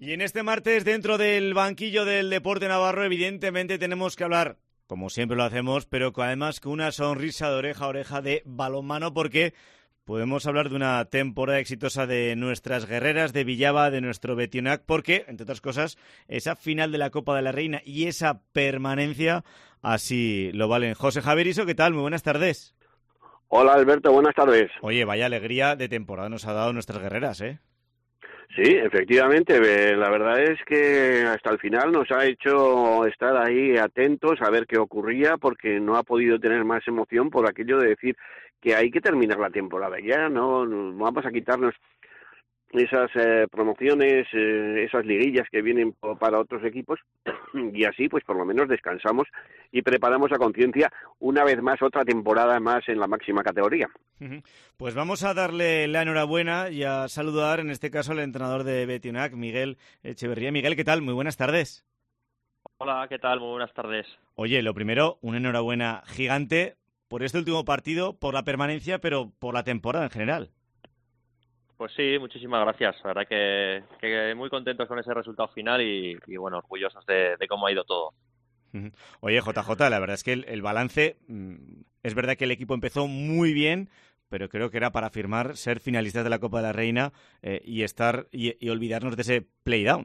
Y en este martes, dentro del banquillo del deporte navarro, evidentemente tenemos que hablar, como siempre lo hacemos, pero además con una sonrisa de oreja a oreja de balonmano, porque podemos hablar de una temporada exitosa de nuestras guerreras de Villava, de nuestro Betionac, porque, entre otras cosas, esa final de la Copa de la Reina y esa permanencia así lo valen. José Javier Iso, ¿qué tal? Muy buenas tardes. Hola Alberto, buenas tardes. Oye, vaya alegría de temporada nos ha dado nuestras guerreras, ¿eh? Sí, efectivamente, la verdad es que hasta el final nos ha hecho estar ahí atentos a ver qué ocurría, porque no ha podido tener más emoción por aquello de decir que hay que terminar la temporada ya, no vamos a quitarnos esas promociones, esas liguillas que vienen para otros equipos y así pues por lo menos descansamos y preparamos a conciencia una vez más otra temporada más en la máxima categoría. Pues vamos a darle la enhorabuena y a saludar en este caso al entrenador de Betionac, Miguel Echeverría. Miguel, ¿qué tal? Muy buenas tardes. Hola, ¿qué tal? Muy buenas tardes. Oye, lo primero, una enhorabuena gigante por este último partido, por la permanencia, pero por la temporada en general. Pues sí, muchísimas gracias. La verdad que muy contentos con ese resultado final y bueno, orgullosos de cómo ha ido todo. Oye, JJ, la verdad es que el balance, es verdad que el equipo empezó muy bien, pero creo que era para firmar ser finalistas de la Copa de la Reina y olvidarnos de ese play-down.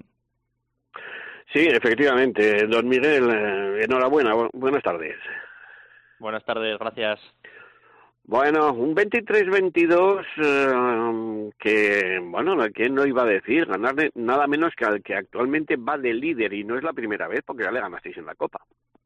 Sí, efectivamente. Don Miguel, enhorabuena, buenas tardes. Buenas tardes, gracias. Bueno, un 23-22 que, bueno, ¿quién no iba a decir? Ganarle nada menos que al que actualmente va de líder, y no es la primera vez porque ya le ganasteis en la Copa.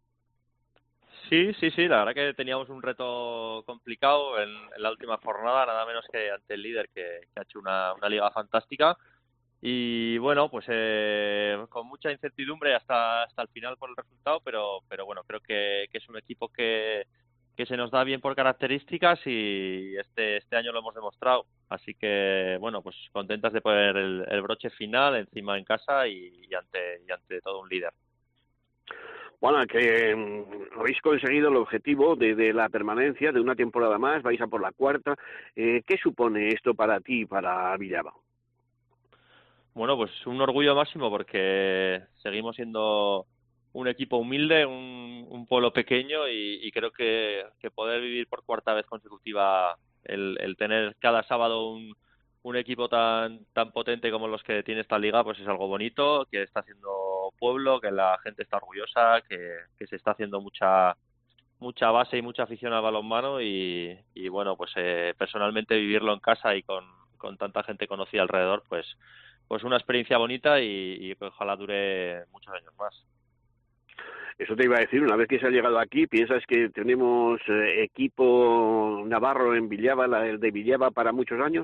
Sí, la verdad que teníamos un reto complicado en la última jornada, nada menos que ante el líder que ha hecho una liga fantástica. Y bueno, pues con mucha incertidumbre hasta el final por el resultado, pero bueno, creo que es un equipo que se nos da bien por características y este año lo hemos demostrado. Así que bueno, pues contentas de poner el broche final encima en casa y ante todo un líder. Bueno, que habéis conseguido el objetivo de la permanencia de una temporada más, vais a por la cuarta. ¿Qué supone esto para ti y para Villava? Bueno, pues un orgullo máximo porque seguimos siendo un equipo humilde, un pueblo pequeño y creo que poder vivir por cuarta vez consecutiva el tener cada sábado un equipo tan potente como los que tiene esta liga, pues es algo bonito, que está haciendo pueblo, que la gente está orgullosa, que se está haciendo mucha base y mucha afición al balonmano y bueno, pues personalmente vivirlo en casa y con tanta gente conocida alrededor, pues una experiencia bonita y que ojalá dure muchos años más. Eso te iba a decir, una vez que se ha llegado aquí, ¿piensas que tenemos equipo navarro en Villava, el de Villava, para muchos años?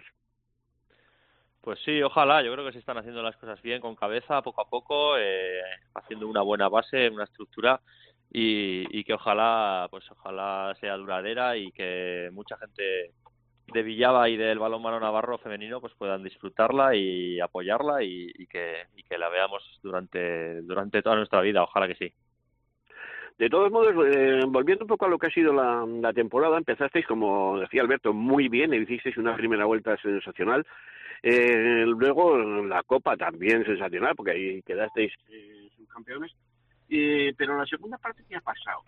Pues sí, ojalá, yo creo que se están haciendo las cosas bien, con cabeza, poco a poco, haciendo una buena base, una estructura y que ojalá sea duradera y que mucha gente de Villava y del balonmano navarro femenino pues puedan disfrutarla y apoyarla y que la veamos durante toda nuestra vida, ojalá que sí. De todos modos, volviendo un poco a lo que ha sido la temporada, empezasteis, como decía Alberto, muy bien, hicisteis una primera vuelta sensacional. Luego la Copa también sensacional, porque ahí quedasteis subcampeones. Pero en la segunda parte, ¿qué ha pasado?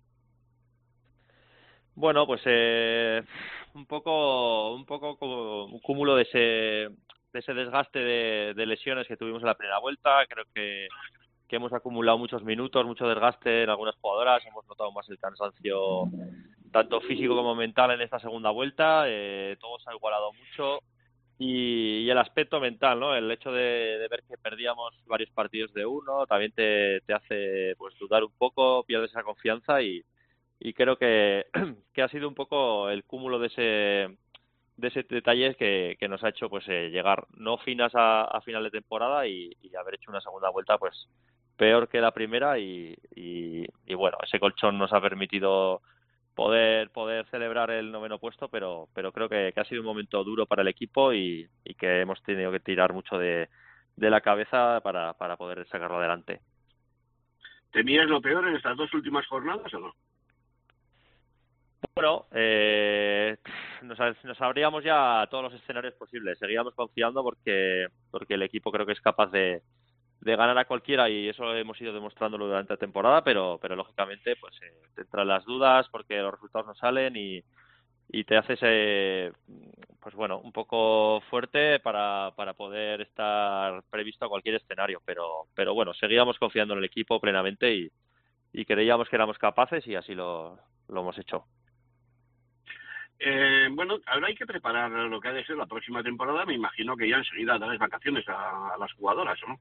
Bueno, pues un poco como un cúmulo de ese desgaste de lesiones que tuvimos en la primera vuelta. Creo que hemos acumulado muchos minutos, mucho desgaste en algunas jugadoras. Hemos notado más el cansancio tanto físico como mental en esta segunda vuelta. Todo se ha igualado mucho. Y el aspecto mental, ¿no? El hecho de ver que perdíamos varios partidos de uno también te hace pues dudar un poco, pierdes esa confianza y creo que ha sido un poco el cúmulo de ese detalle que nos ha hecho pues llegar no finas a final de temporada y haber hecho una segunda vuelta pues peor que la primera y bueno, ese colchón nos ha permitido poder celebrar el noveno puesto, pero creo que ha sido un momento duro para el equipo y que hemos tenido que tirar mucho de la cabeza para poder sacarlo adelante. ¿Temías lo peor en estas dos últimas jornadas o no? Bueno, nos abríamos ya a todos los escenarios posibles. Seguíamos confiando porque el equipo creo que es capaz de ganar a cualquiera, y eso hemos ido demostrándolo durante la temporada, pero lógicamente pues te entran las dudas porque los resultados no salen y te haces pues bueno, un poco fuerte para poder estar previsto a cualquier escenario, pero bueno, seguíamos confiando en el equipo plenamente y creíamos que éramos capaces y así lo hemos hecho. Bueno, ahora hay que preparar lo que ha de ser la próxima temporada. Me imagino que ya enseguida darles vacaciones a las jugadoras, ¿no?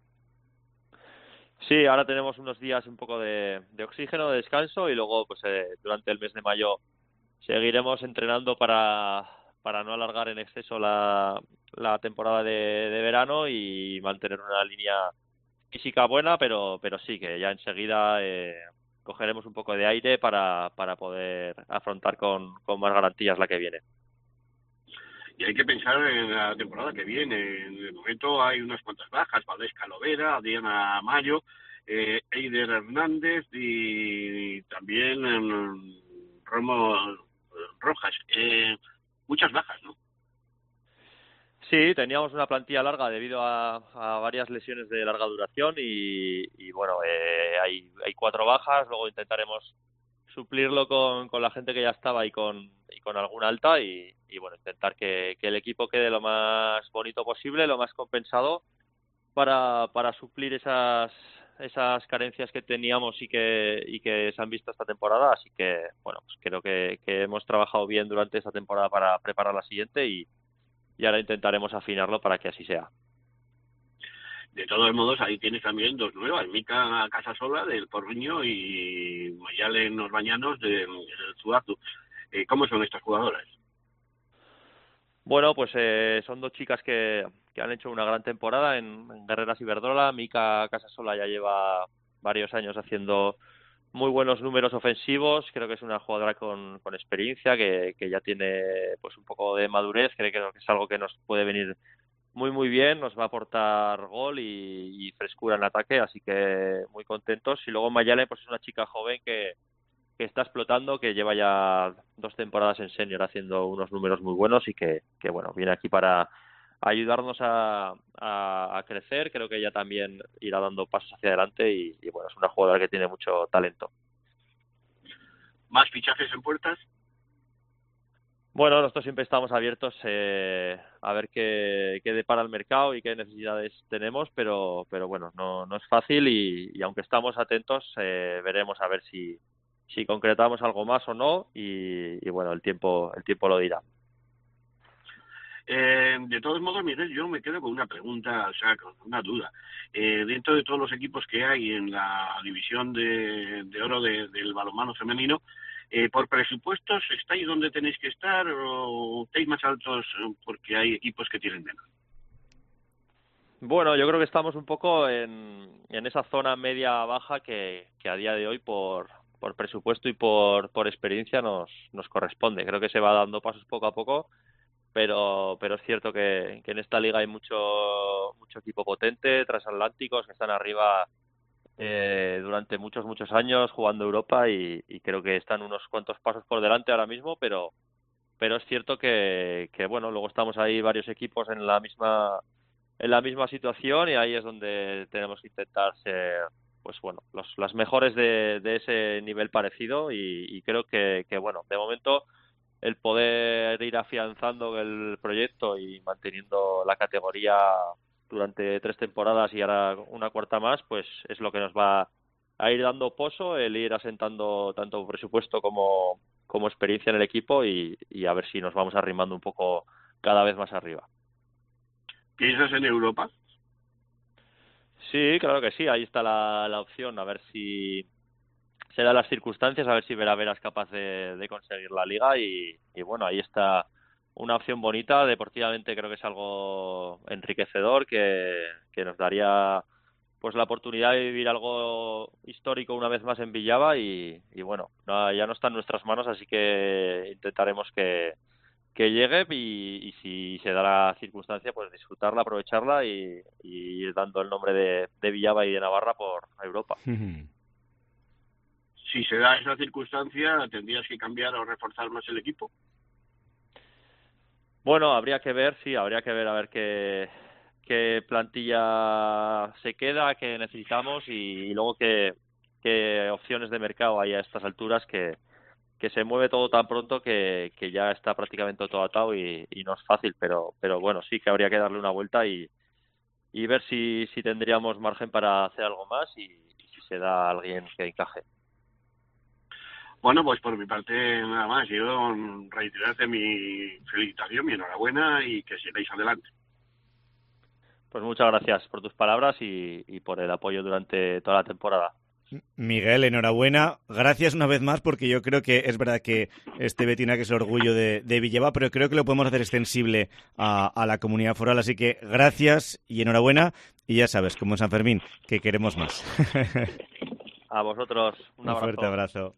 Sí, ahora tenemos unos días un poco de oxígeno, de descanso, y luego pues durante el mes de mayo seguiremos entrenando para no alargar en exceso la temporada de verano y mantener una línea física buena, pero sí que ya enseguida cogeremos un poco de aire para poder afrontar con más garantías la que viene. Y hay que pensar en la temporada que viene. En el momento hay unas cuantas bajas: Valdés Calovera, Diana Mayo, Eider Hernández y también Romo Rojas. Muchas bajas, ¿no? Sí, teníamos una plantilla larga debido a varias lesiones de larga duración y bueno, hay 4 bajas. Luego intentaremos suplirlo con la gente que ya estaba y con alguna alta y bueno, intentar que el equipo quede lo más bonito posible, lo más compensado para suplir esas carencias que teníamos y que se han visto esta temporada. Así que bueno, pues creo que hemos trabajado bien durante esta temporada para preparar la siguiente y ahora intentaremos afinarlo para que así sea. De todos modos, ahí tienes también 2 nuevas: Mica Casasola del Porriño y Mayalen Orbañanos del Zuazu. ¿Cómo son estas jugadoras? Bueno, pues son 2 chicas que han hecho una gran temporada en Guerreras Iberdrola. Mica Casasola ya lleva varios años haciendo muy buenos números ofensivos. Creo que es una jugadora con experiencia, que ya tiene pues un poco de madurez. Creo que es algo que nos puede venir muy bien, nos va a aportar gol y frescura en ataque, así que muy contentos. Y luego Mayale pues es una chica joven que está explotando, que lleva ya 2 temporadas en senior haciendo unos números muy buenos y que bueno, viene aquí para ayudarnos a crecer. Creo que ella también irá dando pasos hacia adelante y bueno, es una jugadora que tiene mucho talento. ¿Más fichajes en puertas? Bueno, nosotros siempre estamos abiertos a ver qué depara el mercado y qué necesidades tenemos, pero bueno, no es fácil y aunque estamos atentos, veremos a ver si concretamos algo más o no y bueno, el tiempo lo dirá. De todos modos, Miguel, yo me quedo con una pregunta, o sea, con una duda. Dentro de todos los equipos que hay en la división de oro del balonmano femenino, ¿por presupuestos estáis donde tenéis que estar o estáis más altos porque hay equipos que tienen menos? Bueno, yo creo que estamos un poco en esa zona media-baja que a día de hoy por presupuesto y por experiencia nos corresponde. Creo que se va dando pasos poco a poco, pero es cierto que en esta liga hay mucho equipo potente, transatlánticos que están arriba durante muchos años jugando Europa y creo que están unos cuantos pasos por delante ahora mismo, pero es cierto que bueno, luego estamos ahí varios equipos en la misma situación y ahí es donde tenemos que intentar ser pues bueno, las mejores de ese nivel parecido y creo que bueno, de momento el poder ir afianzando el proyecto y manteniendo la categoría durante 3 temporadas y ahora una cuarta más, pues es lo que nos va a ir dando pozo, el ir asentando tanto presupuesto como experiencia en el equipo y a ver si nos vamos arrimando un poco cada vez más arriba. ¿Piensas en Europa? Sí, claro que sí, ahí está la opción, a ver si se dan las circunstancias, a ver si Vera es capaz de conseguir la liga y bueno, ahí está una opción bonita. Deportivamente creo que es algo enriquecedor que nos daría pues la oportunidad de vivir algo histórico una vez más en Villava y bueno, ya no está en nuestras manos, así que intentaremos que llegue y si se da la circunstancia pues disfrutarla, aprovecharla y ir dando el nombre de Villava y de Navarra por Europa. Si se da esa circunstancia, ¿tendrías que cambiar o reforzar más el equipo? Bueno, habría que ver, sí, habría que ver a ver qué qué plantilla se queda, qué necesitamos y luego qué opciones de mercado hay a estas alturas que se mueve todo tan pronto que ya está prácticamente todo atado y no es fácil, pero bueno, sí que habría que darle una vuelta y ver si tendríamos margen para hacer algo más y si se da a alguien que encaje. Bueno, pues por mi parte nada más. Yo reiterarte mi felicitación, mi enhorabuena y que sigáis adelante. Pues muchas gracias por tus palabras y por el apoyo durante toda la temporada. Miguel, enhorabuena. Gracias una vez más porque yo creo que es verdad que este Betina que es el orgullo de Villeva, pero creo que lo podemos hacer extensible a la comunidad foral. Así que gracias y enhorabuena. Y ya sabes, como en San Fermín, que queremos más. A vosotros, un abrazo. Fuerte abrazo.